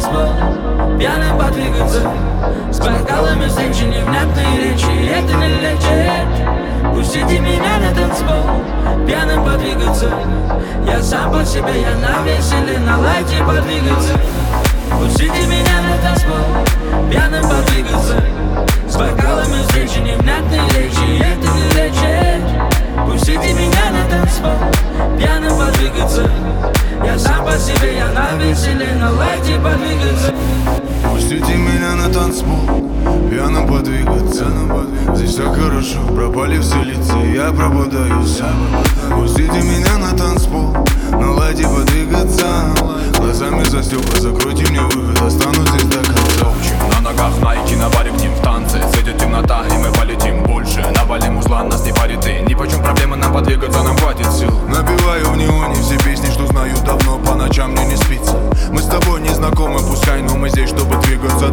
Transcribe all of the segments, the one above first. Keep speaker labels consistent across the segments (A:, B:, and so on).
A: танцпол, пьяным подвигаться, с бокалами встреч и невнятные речи. Это не лечит. Пустите меня на танцпол, пьяным подвигаться. Я сам по себе, я на веселе, на лайте подвигаться. Пустите меня на танцпол, пьяным подвигаться, с бокалами встреч и невнятные речи. Это не лечит. Пустите меня на танцпол, пьяным подвигаться. Я сам по себе, я на веселе, на лайте подвигаться.
B: Пустите меня на танцпол, пьяным подвигаться. Здесь так хорошо, пропали все лица, я пропадаюсь. Пустите меня на танцпол, на лайте подвигаться. Глазами за стекла, закройте мне выход, останусь здесь до конца.
C: На ногах найки, на баре к ним в танце. Светит темнота, и мы полетим больше. Навалим узла, нас не парит и ни почем проблемы нам подвигаться, нам хватит сил.
B: Набиваю в неоне все песни, что знаю давно, по ночам мне не спится. Мы с тобой не знакомы, пускай, но мы здесь, чтобы двигаться.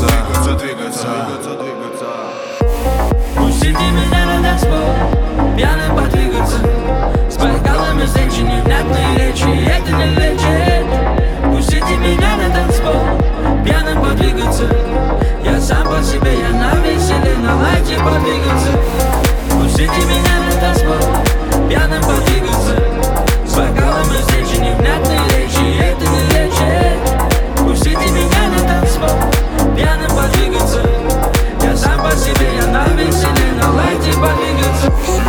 A: Пустите меня на танцпол, пьяным подвигаться, с бокалами встреч и невнятные речи. Это не лечит. Пустите меня на танцпол, пьяным подвигаться. Я сам по себе, я на веселе, на лайте подвигаться. Пустите меня на танцпол, пьяным подвигаться, с бокалами встреч и невнятные речи. Это не лечит. Пустите меня на танцпол, пьяным подвигаться. Я сам по себе, я на веселе, на лайте подвигаться.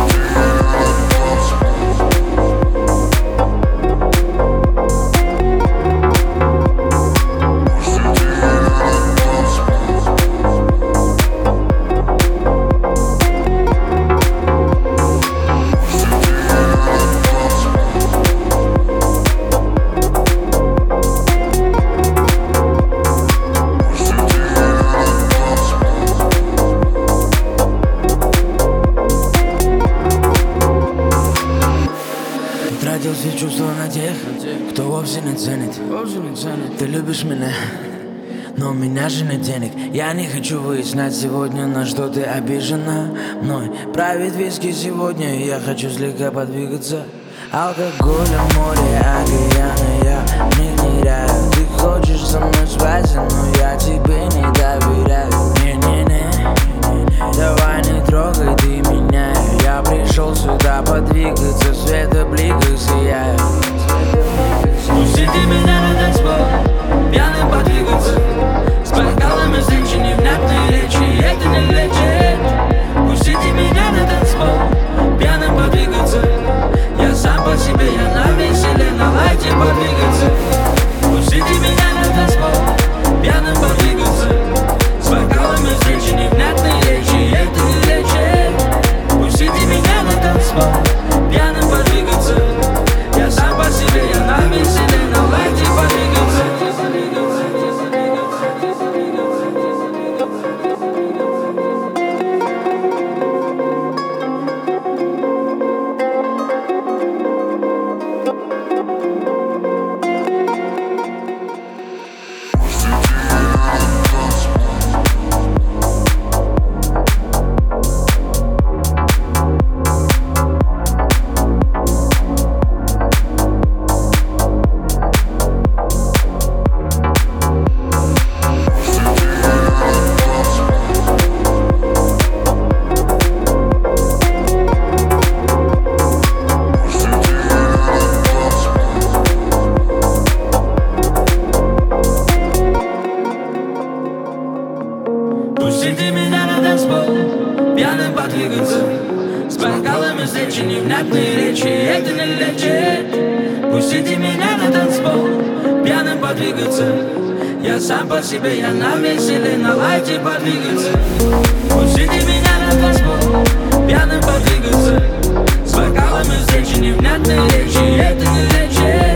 A: Тратил все чувства на тех, кто вовсе не ценит. Ты любишь меня, но у меня же нет денег. Я не хочу выяснять сегодня, на что ты обижена. Мной правит виски сегодня, и я хочу слегка подвигаться. Алкоголя, море, океаны, я не ныряю. Ты хочешь со мной спать, но я тебе не доверяю. Не-не-не, давай не трогай ты меня. Я пришел сюда подвигаться, в светобликах сияю. Пустите меня на танцпол, пьяным подвигаться, с бокалами встреч и невнятные речи. Это не лечит. Пустите меня на танцпол, пьяным подвигаться. Я сам по себе, я на веселе, на лайте подвигаться. Пустите меня на танцпол, пьяным подвигаться, с бокалами встреч и невнятные речи. Это не лечит. Пустите меня на танцпол, пьяным подвигаться. Я сам по себе, я на веселе, на лайте подвигаться. Пустите меня на танцпол, пьяным подвигаться, с бокалами встреч и невнятные речи. Это не лечит. Пустите меня на танцпол, пьяным подвигаться. Я сам по себе, я на веселе, на лайте подвигаться. Пустите меня на танцпол, пьяным подвигаться, с бокалами встреч и невнятные речи. Это не лечит.